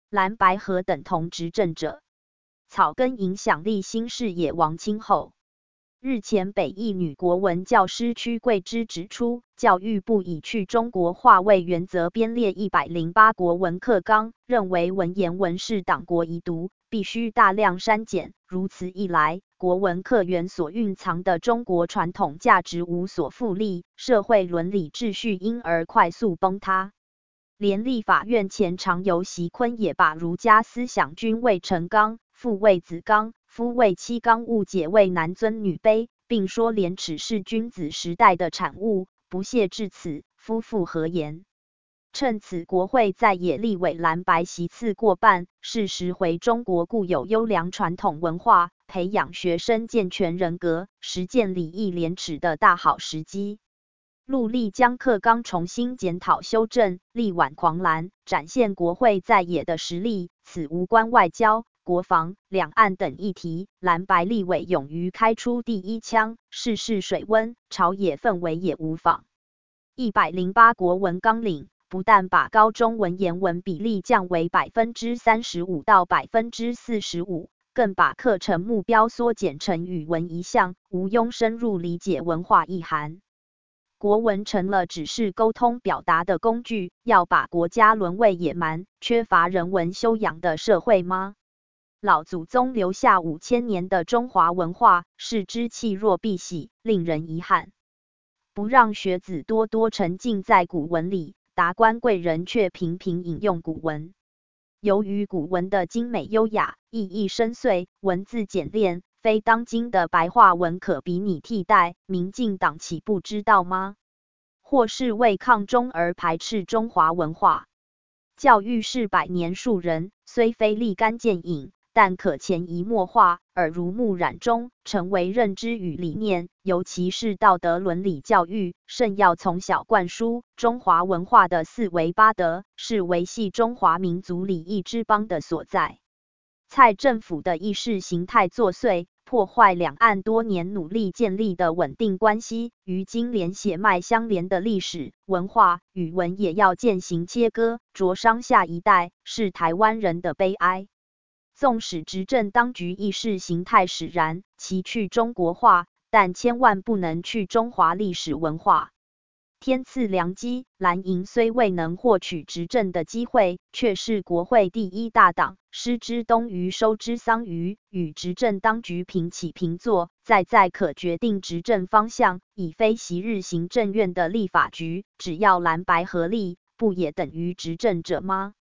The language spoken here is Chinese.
蓝白合等同执政者。草根影响力新视野王清后。日前，北一女国文教师屈桂芝指出，教育部以去中国化为原则编列108国文课纲，认为文言文是党国遗毒，必须大量删减。如此一来，国文课源所蕴藏的中国传统价值无所复利，社会伦理秩序因而快速崩塌。连立法院前常游锡坤也把儒家思想君为臣纲，父为子纲，夫为妻纲误解为男尊女卑，并说廉耻是君子时代的产物，不屑至此，夫复何言？趁此国会在野立委蓝白席次过半，是拾回中国固有优良传统文化，培养学生健全人格，实践礼义廉耻的大好时机。陆力将课纲重新检讨修正，力挽狂澜，展现国会在野的实力。此无关外交、国防、两岸等议题，蓝白立委勇于开出第一枪，试试水温，朝野氛围也无妨。108国文纲领不但把高中文言文比例降为35%到45%，更把课程目标缩减成语文一项，无庸深入理解文化意涵。国文成了只是沟通表达的工具，要把国家沦为野蛮、缺乏人文修养的社会吗？老祖宗留下5000年的中华文化，视之弃若敝屣，令人遗憾。不让学子多多沉浸在古文里，达官贵人却频频引用古文。由于古文的精美优雅、意义深邃、文字简练，非当今的白话文可比拟替代，民进党岂不知道吗？或是为抗中而排斥中华文化？教育是百年树人，虽非立竿见影，但可潜移默化，耳濡目染中，成为认知与理念。尤其是道德伦理教育，甚要从小灌输。中华文化的四维八德，是维系中华民族礼义之邦的所在。蔡政府的意识形态作祟，破坏两岸多年努力建立的稳定关系，于今连血脉相连的历史、文化、语文也要渐行切割，灼伤下一代，是台湾人的悲哀。纵使执政当局意识形态使然，其去中国化，但千万不能去中华历史文化。天赐良机，蓝营虽未能获取执政的机会，却是国会第一大党，失之东隅，收之桑榆，与执政当局平起平坐，在可决定执政方向，已非昔日行政院的立法局，只要蓝白合力，不也等于执政者吗？